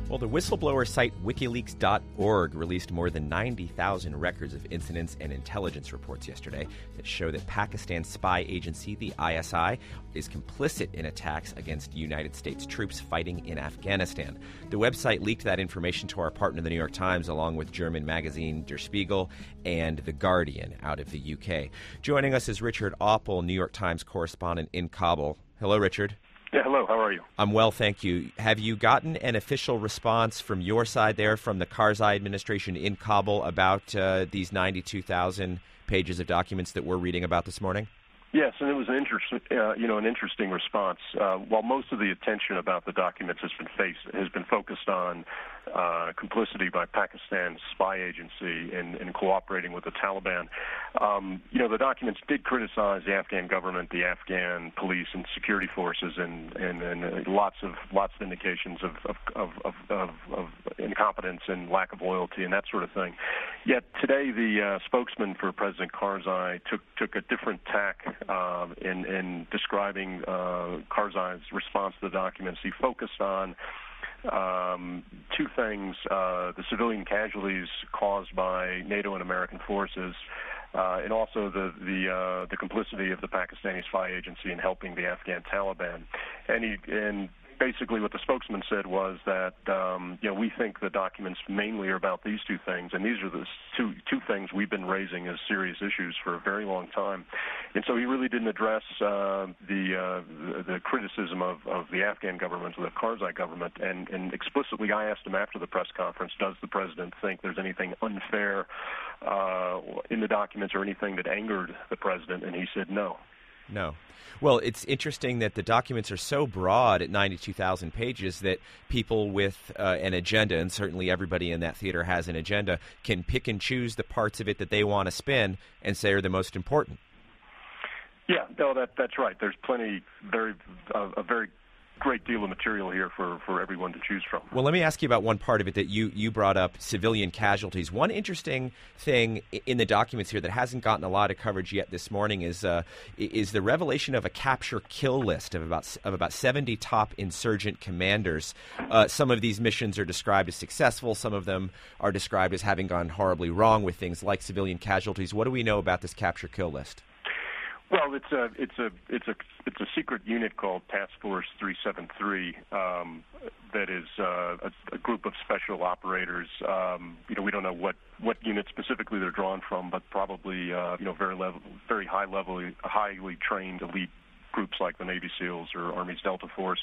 Well, the whistleblower site WikiLeaks.org released more than 90,000 records of incidents and intelligence reports yesterday that show that Pakistan's spy agency, the ISI, is complicit in attacks against United States troops fighting in Afghanistan. The website leaked that information to our partner, the New York Times, along with German magazine Der Spiegel and The Guardian out of the UK. Joining us is Richard Opel, New York Times correspondent in Kabul. Hello, Richard. Yeah, hello. How are you? I'm well, thank you. Have you gotten an official response from your side there, from the Karzai administration in Kabul, about these 92,000 pages of documents that we're reading about this morning? Yes, and it was an interesting response. While most of the attention about the documents has been focused on complicity by Pakistan's spy agency in cooperating with the Taliban, the documents did criticize the Afghan government, the Afghan police and security forces, and lots of indications of incompetence and lack of loyalty and that sort of thing. Yet today, the spokesman for President Karzai took a different tack in describing Karzai's response to the documents. He focused on two things: the civilian casualties caused by NATO and American forces, and also the complicity of the Pakistani spy agency in helping the Afghan Taliban. And basically what the spokesman said was that we think the documents mainly are about these two things, and these are the two things we've been raising as serious issues for a very long time. And so he really didn't address the criticism of the Afghan government, or the Karzai government, and explicitly I asked him after the press conference, does the president think there's anything unfair in the documents or anything that angered the president, and he said no. No. Well, it's interesting that the documents are so broad at 92,000 pages that people with an agenda, and certainly everybody in that theater has an agenda, can pick and choose the parts of it that they want to spin and say are the most important. Yeah, no, that's right. There's plenty, a very great deal of material here for everyone to choose from. Well, let me ask you about one part of it that you brought up, civilian casualties. One interesting thing in the documents here that hasn't gotten a lot of coverage yet this morning is the revelation of a capture-kill list of about 70 top insurgent commanders. Some of these missions are described as successful. Some of them are described as having gone horribly wrong with things like civilian casualties. What do we know about this capture-kill list? Well, it's a secret unit called Task Force 373 that is a group of special operators. We don't know what unit specifically they're drawn from, but probably very highly trained elite groups like the Navy SEALs or Army's Delta Force,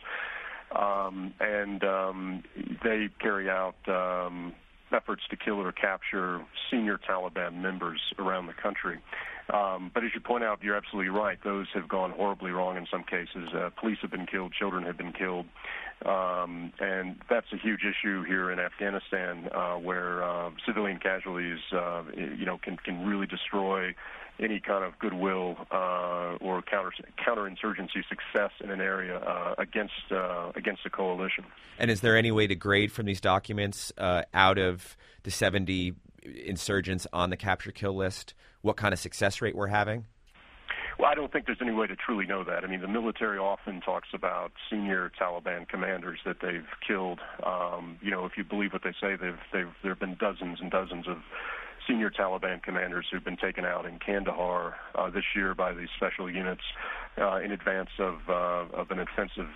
and they carry out efforts to kill or capture senior Taliban members around the country. But as you point out, you're absolutely right. Those have gone horribly wrong in some cases. Police have been killed, children have been killed, and that's a huge issue here in Afghanistan, where civilian casualties, can really destroy any kind of goodwill or counterinsurgency success in an area against a coalition. And is there any way to grade from these documents out of the 70 insurgents on the capture-kill list what kind of success rate we're having? Well, I don't think there's any way to truly know that. I mean, the military often talks about senior Taliban commanders that they've killed. If you believe what they say, there have been dozens and dozens of senior Taliban commanders who've been taken out in Kandahar this year by these special units in advance of an offensive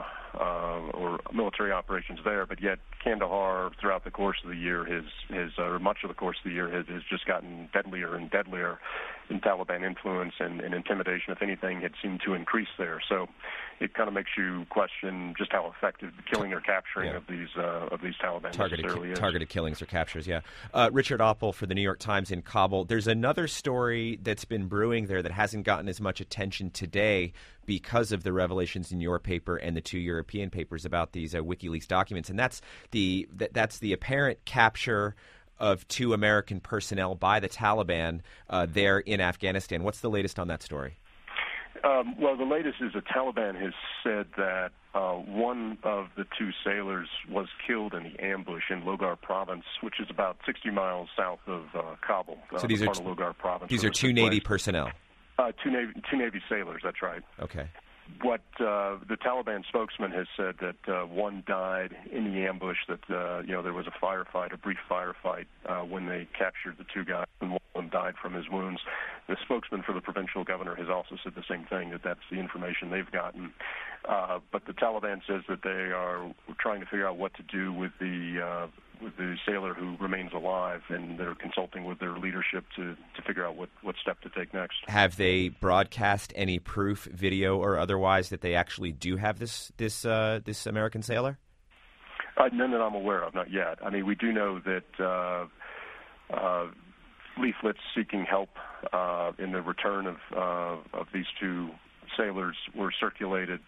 or military operations there. But yet Kandahar, throughout the course of the year, much of the course of the year, has just gotten deadlier and deadlier in Taliban influence and intimidation. If anything, had seemed to increase there. So it kind of makes you question just how effective the killing or capturing of these Taliban necessarily is. Targeted killings or captures, yeah. Richard Opel for the New York Times in Kabul. There's another story that's been brewing there that hasn't gotten as much attention today because of the revelations in your paper and the two European papers about these WikiLeaks documents, and that's the apparent capture of 2 American personnel by the Taliban there in Afghanistan. What's the latest on that story? Well, the latest is the Taliban has said that one of the 2 sailors was killed in the ambush in Logar province, which is about 60 miles south of Kabul. So these are Logar province. These are 2 Navy personnel. Two Navy sailors. That's right. Okay. What the Taliban spokesman has said that one died in the ambush, that there was a brief firefight when they captured the two guys, and one of them died from his wounds. The spokesman for the provincial governor has also said the same thing, that that's the information they've gotten. But the Taliban says that they are trying to figure out what to do with the sailor who remains alive, and they're consulting with their leadership to figure out what step to take next. Have they broadcast any proof, video or otherwise, that they actually do have this American sailor? None that I'm aware of, not yet. I mean, we do know that leaflets seeking help in the return of these two sailors were circulated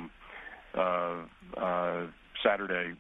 Saturday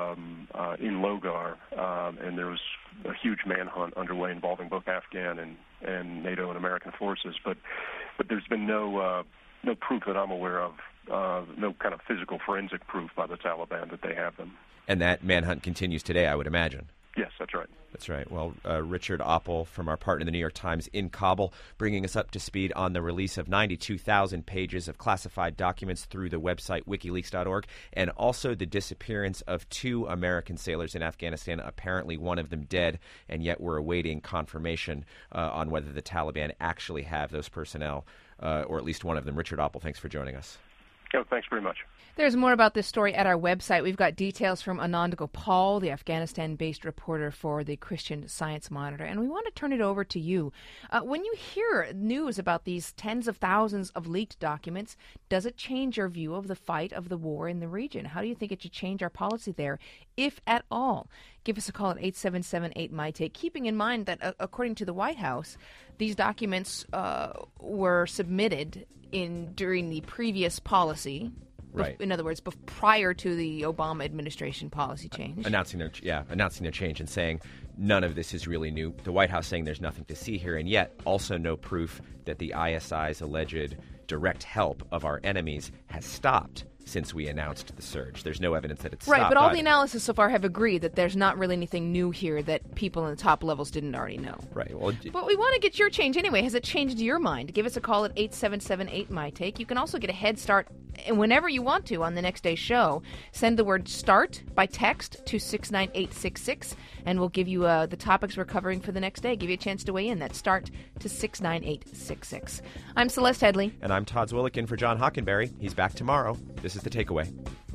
in Logar, and there was a huge manhunt underway involving both Afghan and NATO and American forces. But there's been no proof that I'm aware of, no kind of physical forensic proof by the Taliban that they have them. And that manhunt continues today, I would imagine. Yes, that's right. That's right. Well, Richard Oppel from our partner, the New York Times in Kabul, bringing us up to speed on the release of 92,000 pages of classified documents through the website WikiLeaks.org, and also the disappearance of two American sailors in Afghanistan, apparently one of them dead, and yet we're awaiting confirmation on whether the Taliban actually have those personnel, or at least one of them. Richard Oppel, thanks for joining us. Oh, thanks very much. There's more about this story at our website. We've got details from Anand Gopal, the Afghanistan-based reporter for the Christian Science Monitor, and we want to turn it over to you. When you hear news about these tens of thousands of leaked documents, does it change your view of the fight of the war in the region? How do you think it should change our policy there, if at all? Give us a call at 877-8-MITAKE, keeping in mind that, according to the White House, these documents were submitted during the previous policy. Right. In other words, prior to the Obama administration policy change. Announcing their change and saying none of this is really new. The White House saying there's nothing to see here, and yet also no proof that the ISI's alleged direct help of our enemies has stopped since we announced the surge. There's no evidence that it's stopped. Right, but all the analysis so far have agreed that there's not really anything new here that people in the top levels didn't already know. Right. Well, but we want to get your change anyway. Has it changed your mind? Give us a call at 877-8-MITAKE. You can also get a head start whenever you want to on the next day's show. Send the word START by text to 69866, and we'll give you the topics we're covering for the next day. Give you a chance to weigh in. That's START to 69866. I'm Celeste Headley. And I'm Todd Zwillick in for John Hockenberry. He's back tomorrow. This is The Takeaway.